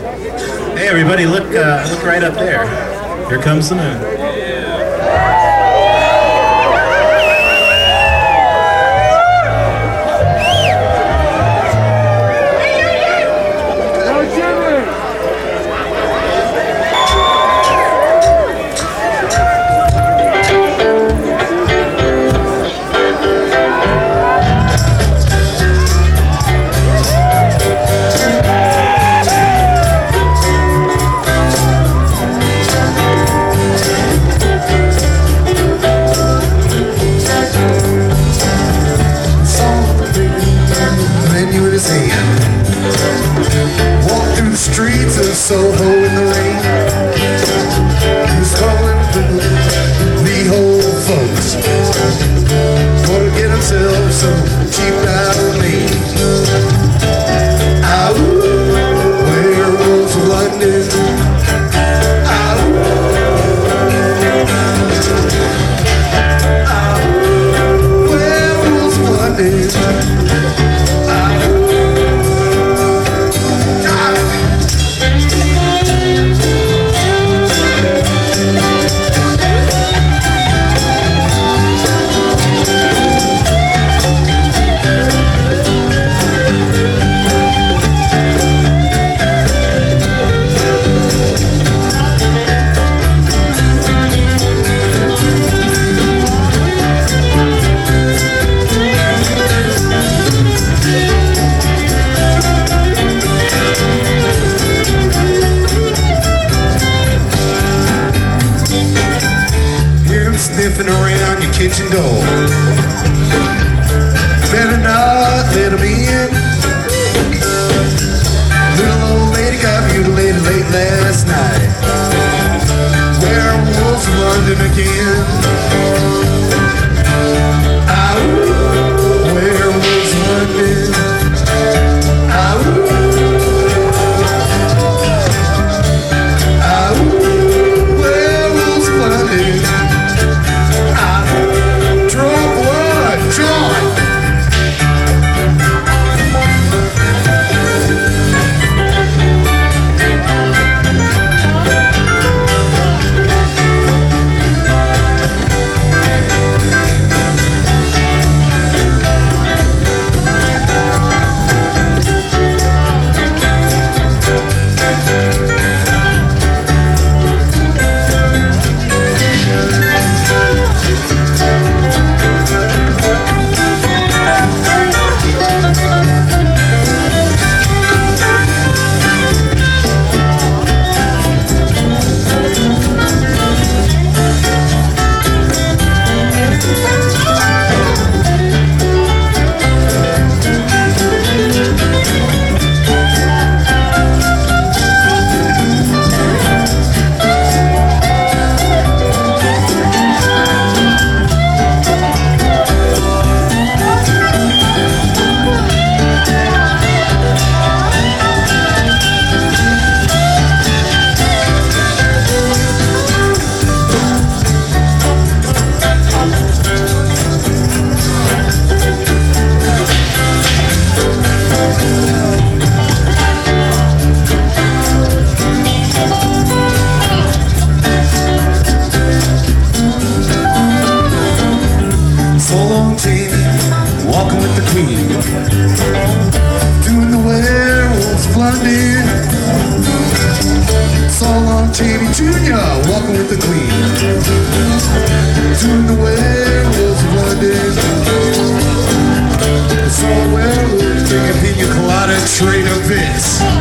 Hey everybody, look right up there. Here comes the moon. Walk through the streets of Soho in the rain. Who's calling the old folks? Gonna get themselves some cheap Halloween. Ah, werewolves of London. Ah, werewolves of London. Sniffing around your kitchen door. Better not let him in. Little old lady got mutilated late last night. Werewolves of London again. Ah, werewolves of London. Ah, walking with the Queen, doing the werewolves of London. It's all on TV Junior, walking with the Queen, doing the werewolves of London. It's all werewolves, drinking pina colada, trade of this.